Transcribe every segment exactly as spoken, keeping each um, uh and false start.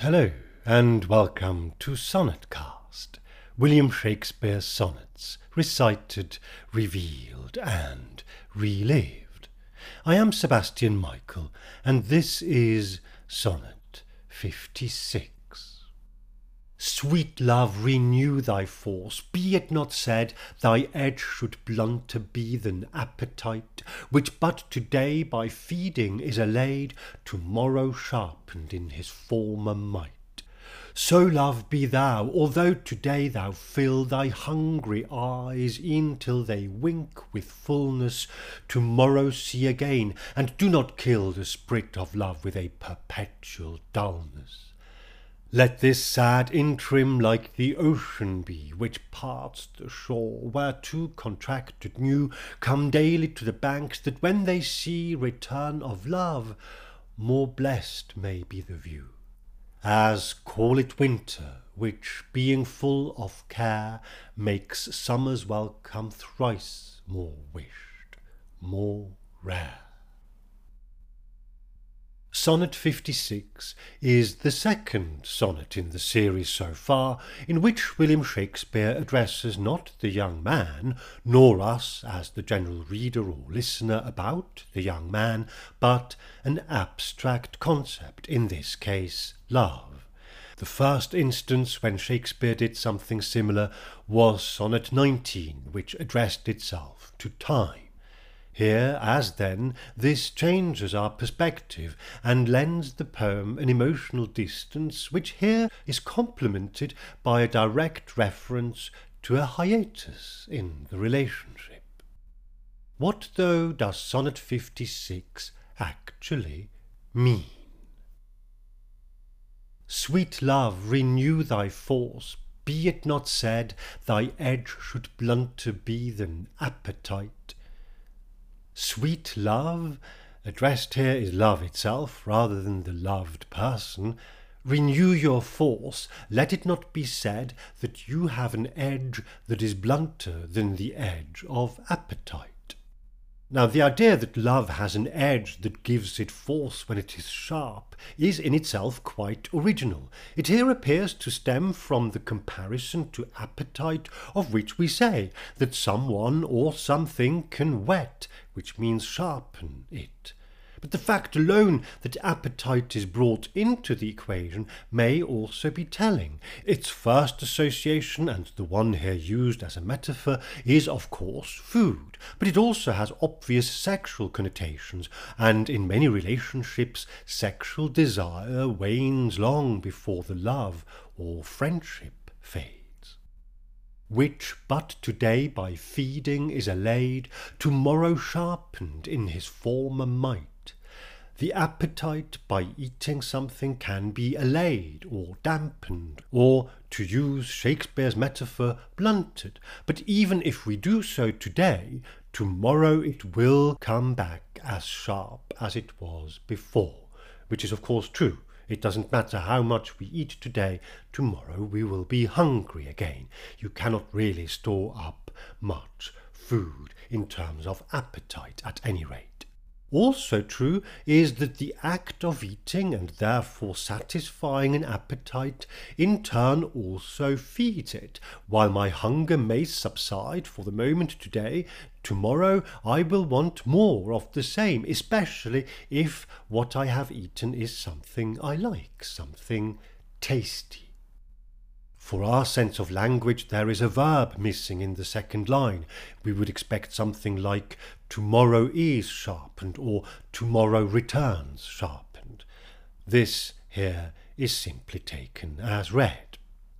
Hello, and welcome to Sonnetcast, William Shakespeare's sonnets, recited, revealed, and relived. I am Sebastian Michael, and this is Sonnet fifty-six. Sweet love, renew thy force, be it not said thy edge should blunter be than appetite, which but to-day by feeding is allayed, to-morrow sharpened in his former might. So love be thou, although to-day thou fill thy hungry eyes e'en till they wink with fullness, to-morrow see again, and do not kill the spirit of love with a perpetual dullness. Let this sad interim like the ocean be, which parts the shore, where two contracted new come daily to the banks, that when they see return of love, more blessed may be the view. As call it winter, which, being full of care, makes summer's welcome thrice more wished, more rare. Sonnet fifty-six is the second sonnet in the series so far, in which William Shakespeare addresses not the young man, nor us as the general reader or listener about the young man, but an abstract concept, in this case love. The first instance when Shakespeare did something similar was Sonnet nineteen, which addressed itself to time. Here, as then, this changes our perspective and lends the poem an emotional distance, which here is complemented by a direct reference to a hiatus in the relationship. What, though, does Sonnet fifty-six actually mean? Sweet love, renew thy force, be it not said thy edge should blunter be than appetite. Sweet love, addressed here is love itself rather than the loved person. Renew your force, let it not be said that you have an edge that is blunter than the edge of appetite. Now, the idea that love has an edge that gives it force when it is sharp is in itself quite original. It here appears to stem from the comparison to appetite, of which we say that someone or something can whet, which means sharpen it. But the fact alone that appetite is brought into the equation may also be telling. Its first association, and the one here used as a metaphor, is of course food, but it also has obvious sexual connotations, and in many relationships sexual desire wanes long before the love or friendship fades. Which but to-day by feeding is allayed, to-morrow sharpened in his former might. The appetite by eating something can be allayed or dampened, or, to use Shakespeare's metaphor, blunted, but even if we do so today, tomorrow it will come back as sharp as it was before, which is of course true. It doesn't matter how much we eat today, tomorrow we will be hungry again. You cannot really store up much food in terms of appetite at any rate. Also true is that the act of eating and therefore satisfying an appetite in turn also feeds it. While my hunger may subside for the moment today, tomorrow I will want more of the same, especially if what I have eaten is something I like, something tasty. For our sense of language, there is a verb missing in the second line. We would expect something like tomorrow is sharpened or tomorrow returns sharpened. This here is simply taken as read.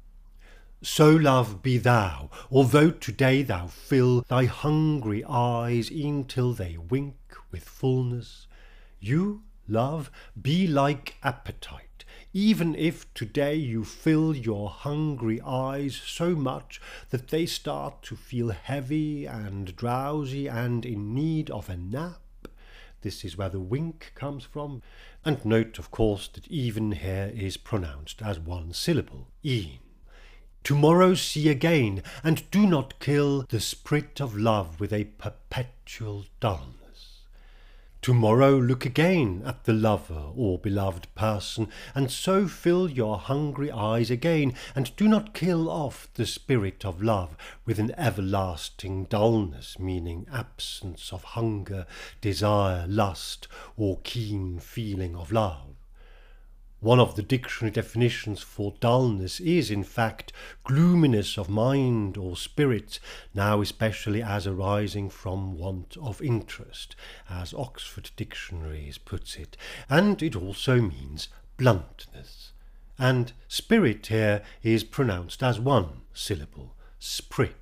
So love be thou, although today thou fill thy hungry eyes e'en till they wink with fullness. You, love, be like appetite. Even if today you fill your hungry eyes so much that they start to feel heavy and drowsy and in need of a nap, this is where the wink comes from. And note, of course, that even here is pronounced as one syllable, e'en. Tomorrow see again, and do not kill the spirit of love with a perpetual dullness. Tomorrow look again at the lover or beloved person, and so fill your hungry eyes again, and do not kill off the spirit of love with an everlasting dullness, meaning absence of hunger, desire, lust, or keen feeling of love. One of the dictionary definitions for dullness is, in fact, gloominess of mind or spirit, now especially as arising from want of interest, as Oxford Dictionaries puts it, and it also means bluntness. And spirit here is pronounced as one syllable, sprit.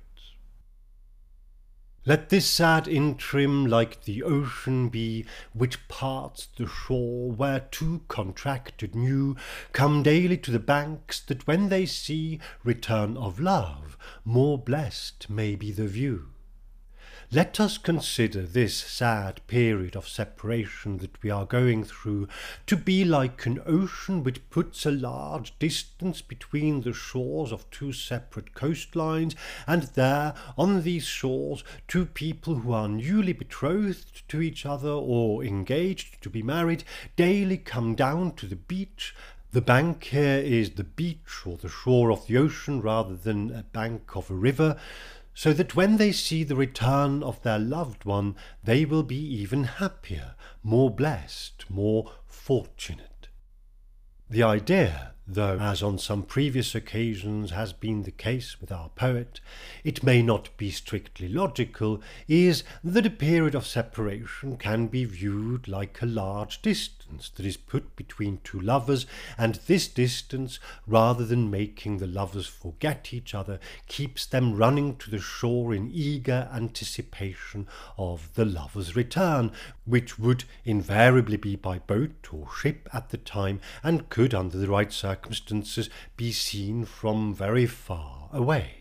Let this sad interim like the ocean be, which parts the shore, where two contracted new come daily to the banks, that when they see return of love, more blessed may be the view. Let us consider this sad period of separation that we are going through to be like an ocean which puts a large distance between the shores of two separate coastlines, and there, on these shores, two people who are newly betrothed to each other or engaged to be married daily come down to the beach. The bank here is the beach or the shore of the ocean rather than a bank of a river, so that when they see the return of their loved one, they will be even happier, more blessed, more fortunate. The idea, though, as on some previous occasions has been the case with our poet, it may not be strictly logical, is that a period of separation can be viewed like a large distance that is put between two lovers, and this distance, rather than making the lovers forget each other, keeps them running to the shore in eager anticipation of the lover's return, which would invariably be by boat or ship at the time, and could, under the right circumstances, be seen from very far away.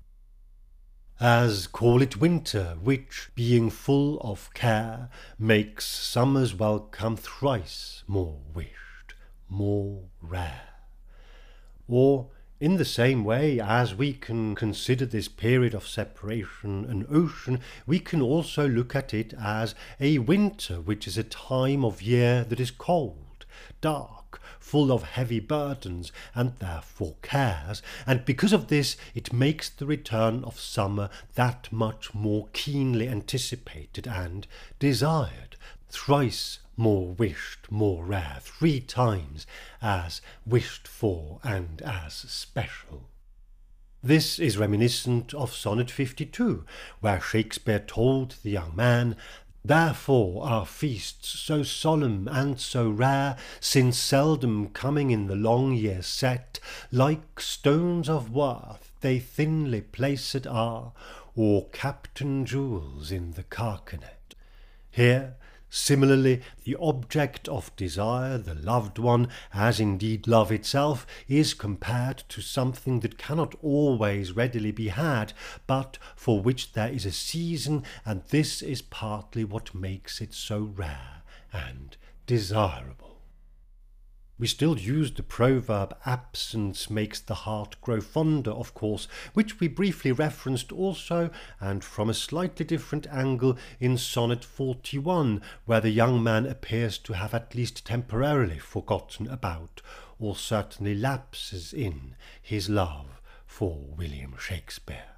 As call it winter, which, being full of care, makes summer's welcome thrice more wished, more rare. Or, in the same way as we can consider this period of separation an ocean, we can also look at it as a winter, which is a time of year that is cold, dark, full of heavy burdens, and therefore cares, and because of this it makes the return of summer that much more keenly anticipated and desired, thrice more wished, more rare, three times as wished for and as special. This is reminiscent of Sonnet fifty-two, where Shakespeare told the young man, "Therefore are feasts so solemn and so rare, since seldom coming in the long year set, like stones of worth they thinly placed are, or captain jewels in the carcanet." Here, similarly, the object of desire, the loved one, as indeed love itself, is compared to something that cannot always readily be had, but for which there is a season, and this is partly what makes it so rare and desirable. We still use the proverb "absence makes the heart grow fonder," of course, which we briefly referenced also, and from a slightly different angle, in Sonnet forty-one, where the young man appears to have at least temporarily forgotten about, or certainly lapses in, his love for William Shakespeare.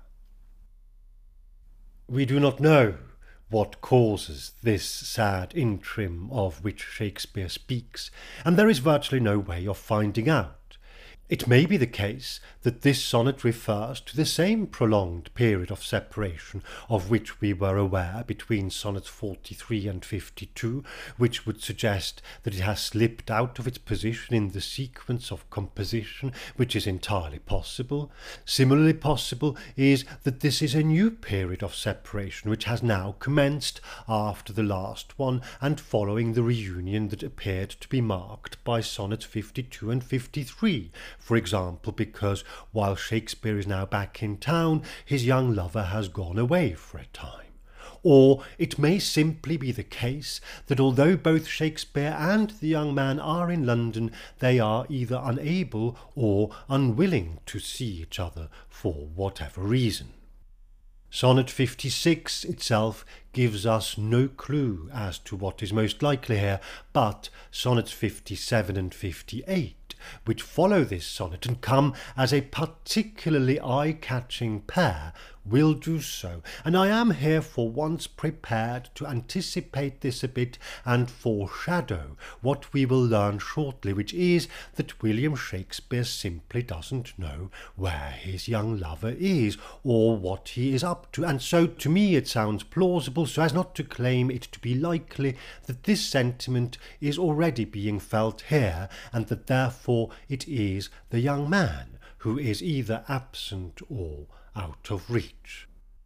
We do not know what causes this sad interim of which Shakespeare speaks, and there is virtually no way of finding out. It may be the case that this sonnet refers to the same prolonged period of separation of which we were aware between sonnets forty-three and fifty-two, which would suggest that it has slipped out of its position in the sequence of composition, which is entirely possible. Similarly possible is that this is a new period of separation which has now commenced after the last one and following the reunion that appeared to be marked by sonnets fifty-two and fifty-three, for example, because while Shakespeare is now back in town, his young lover has gone away for a time. Or it may simply be the case that although both Shakespeare and the young man are in London, they are either unable or unwilling to see each other for whatever reason. Sonnet fifty-six itself gives us no clue as to what is most likely here, but sonnets fifty-seven and fifty-eight, which follow this sonnet and come as a particularly eye-catching pair, will do so, and I am here for once prepared to anticipate this a bit and foreshadow what we will learn shortly, which is that William Shakespeare simply doesn't know where his young lover is or what he is up to, and so to me it sounds plausible, so as not to claim it to be likely, that this sentiment is already being felt here, and that therefore it is the young man who is either absent or out of reach.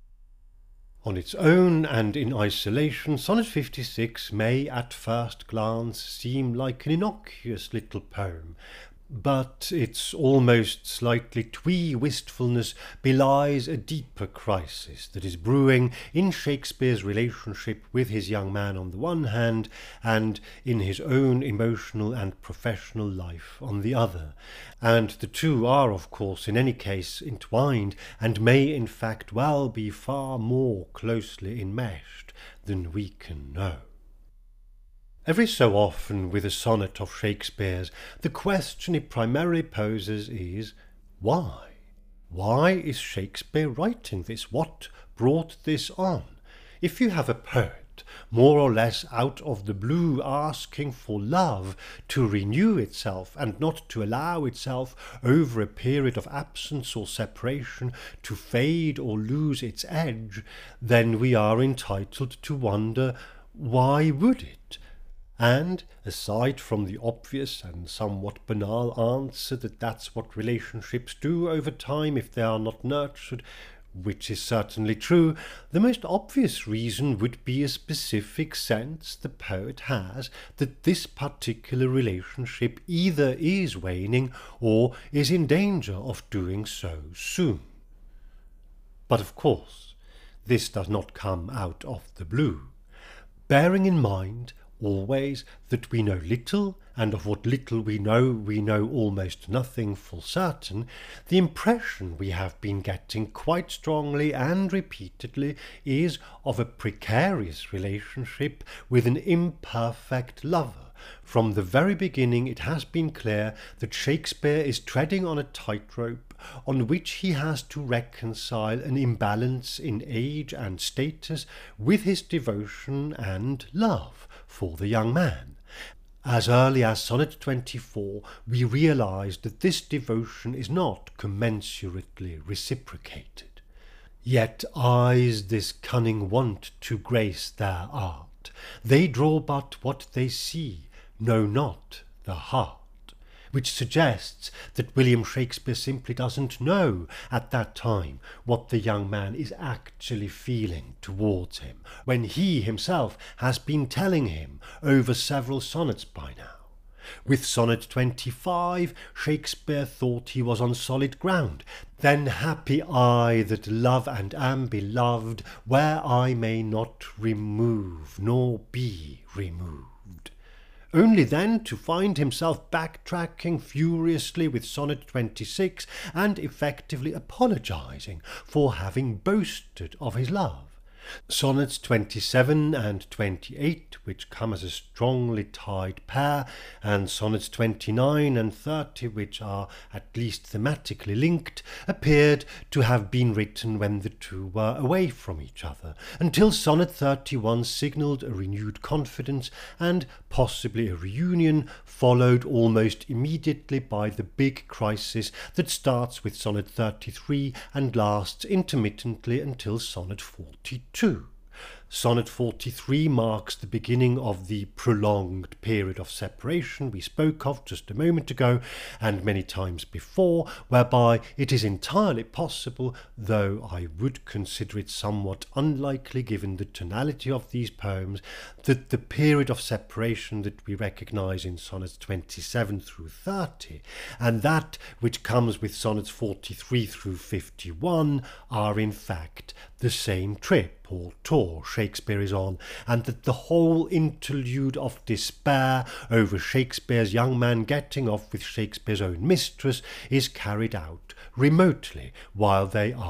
On its own and in isolation, Sonnet fifty-six may at first glance seem like an innocuous little poem, but its almost slightly twee wistfulness belies a deeper crisis that is brewing in Shakespeare's relationship with his young man on the one hand, and in his own emotional and professional life on the other. And the two are, of course, in any case entwined, and may in fact well be far more closely enmeshed than we can know. Every so often with a sonnet of Shakespeare's, the question it primarily poses is, why? Why is Shakespeare writing this? What brought this on? If you have a poet, more or less out of the blue, asking for love to renew itself and not to allow itself over a period of absence or separation to fade or lose its edge, then we are entitled to wonder, why would it? And, aside from the obvious and somewhat banal answer that that's what relationships do over time if they are not nurtured, which is certainly true, the most obvious reason would be a specific sense the poet has that this particular relationship either is waning or is in danger of doing so soon. But of course, this does not come out of the blue. Bearing in mind always that we know little, and of what little we know, we know almost nothing for certain, the impression we have been getting quite strongly and repeatedly is of a precarious relationship with an imperfect lover. From the very beginning it has been clear that Shakespeare is treading on a tightrope on which he has to reconcile an imbalance in age and status with his devotion and love for the young man. As early as Sonnet twenty-four, we realise that this devotion is not commensurately reciprocated. Yet eyes this cunning want to grace their art. They draw but what they see, know not the heart. Which suggests that William Shakespeare simply doesn't know at that time what the young man is actually feeling towards him, when he himself has been telling him over several sonnets by now. With Sonnet twenty-five, Shakespeare thought he was on solid ground. Then happy I that love and am beloved, where I may not remove nor be removed. Only then to find himself backtracking furiously with Sonnet twenty-six and effectively apologising for having boasted of his love. Sonnets twenty-seven and twenty-eight, which come as a strongly tied pair, and sonnets twenty-nine and thirty, which are at least thematically linked, appeared to have been written when the two were away from each other, until sonnet thirty-one signalled a renewed confidence and possibly a reunion, followed almost immediately by the big crisis that starts with sonnet thirty-three and lasts intermittently until sonnet forty-two. Sonnet forty-three marks the beginning of the prolonged period of separation we spoke of just a moment ago and many times before, whereby it is entirely possible, though I would consider it somewhat unlikely given the tonality of these poems, that the period of separation that we recognise in sonnets twenty-seven through thirty and that which comes with sonnets forty-three through fifty-one are in fact the same trip or tour Shakespeare is on, and that the whole interlude of despair over Shakespeare's young man getting off with Shakespeare's own mistress is carried out remotely while they are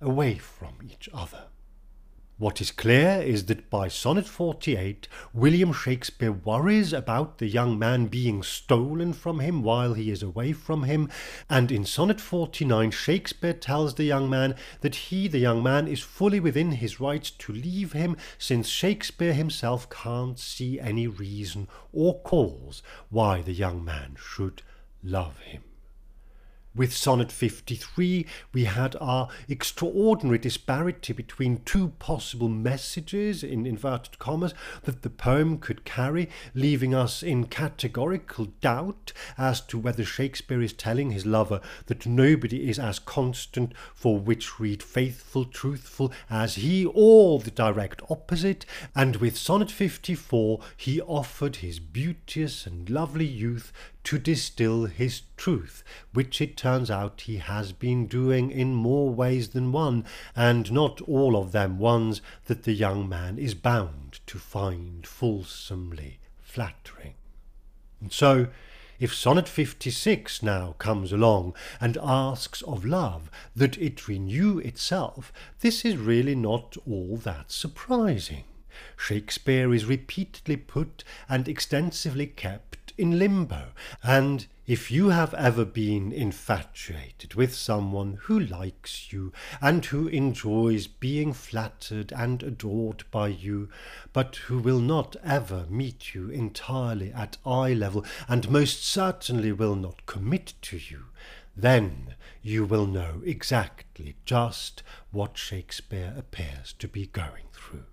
away from each other. What is clear is that by Sonnet forty-eight, William Shakespeare worries about the young man being stolen from him while he is away from him, and in Sonnet forty-nine, Shakespeare tells the young man that he, the young man, is fully within his rights to leave him, since Shakespeare himself can't see any reason or cause why the young man should love him. With Sonnet fifty-three, we had our extraordinary disparity between two possible messages, in inverted commas, that the poem could carry, leaving us in categorical doubt as to whether Shakespeare is telling his lover that nobody is as constant, for which read faithful, truthful, as he, or the direct opposite, and with Sonnet fifty-four he offered his beauteous and lovely youth to distill his truth, which it turns out he has been doing in more ways than one, and not all of them ones that the young man is bound to find fulsomely flattering. And so, if Sonnet fifty-six now comes along and asks of love that it renew itself, this is really not all that surprising. Shakespeare is repeatedly put and extensively kept in limbo, and if you have ever been infatuated with someone who likes you and who enjoys being flattered and adored by you, but who will not ever meet you entirely at eye level and most certainly will not commit to you, then you will know exactly just what Shakespeare appears to be going through.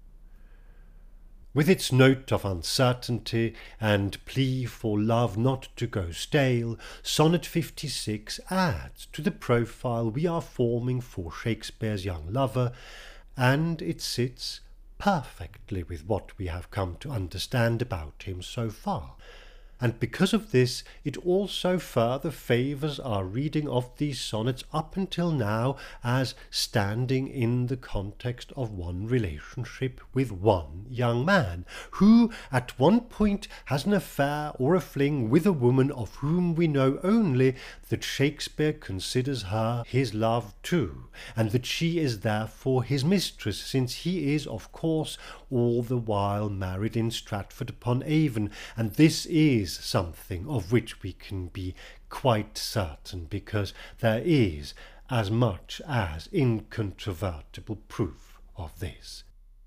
With its note of uncertainty and plea for love not to go stale, Sonnet fifty-six adds to the profile we are forming for Shakespeare's young lover, and it sits perfectly with what we have come to understand about him so far. And because of this, it also further favours our reading of these sonnets up until now as standing in the context of one relationship with one young man, who at one point has an affair or a fling with a woman of whom we know only that Shakespeare considers her his love too, and that she is therefore his mistress, since he is, of course, all the while married in Stratford upon Avon, and this is something of which we can be quite certain, because there is as much as incontrovertible proof of this.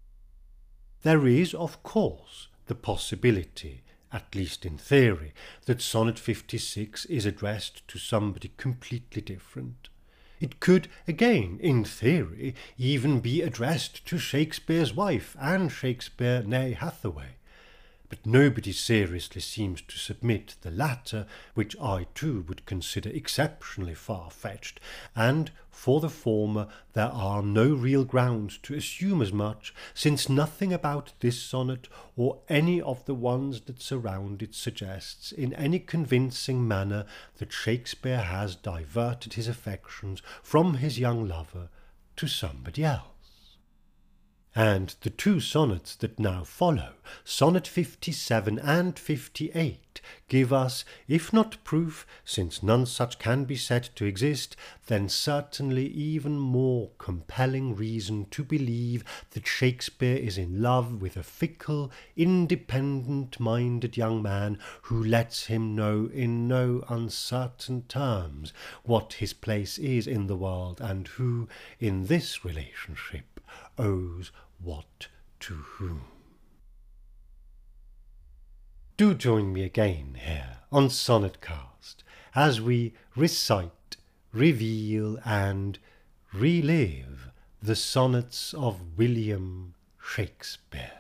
There is, of course, the possibility, at least in theory, that Sonnet fifty-six is addressed to somebody completely different. It could, again, in theory, even be addressed to Shakespeare's wife and Shakespeare née Hathaway. But nobody seriously seems to submit the latter, which I too would consider exceptionally far-fetched, and for the former there are no real grounds to assume as much, since nothing about this sonnet or any of the ones that surround it suggests in any convincing manner that Shakespeare has diverted his affections from his young lover to somebody else. And the two sonnets that now follow, Sonnet fifty-seven and fifty-eight, give us, if not proof, since none such can be said to exist, then certainly even more compelling reason to believe that Shakespeare is in love with a fickle, independent-minded young man who lets him know in no uncertain terms what his place is in the world, and who, in this relationship, owes what to whom. Do join me again here on Sonnetcast as we recite, reveal and relive the sonnets of William Shakespeare.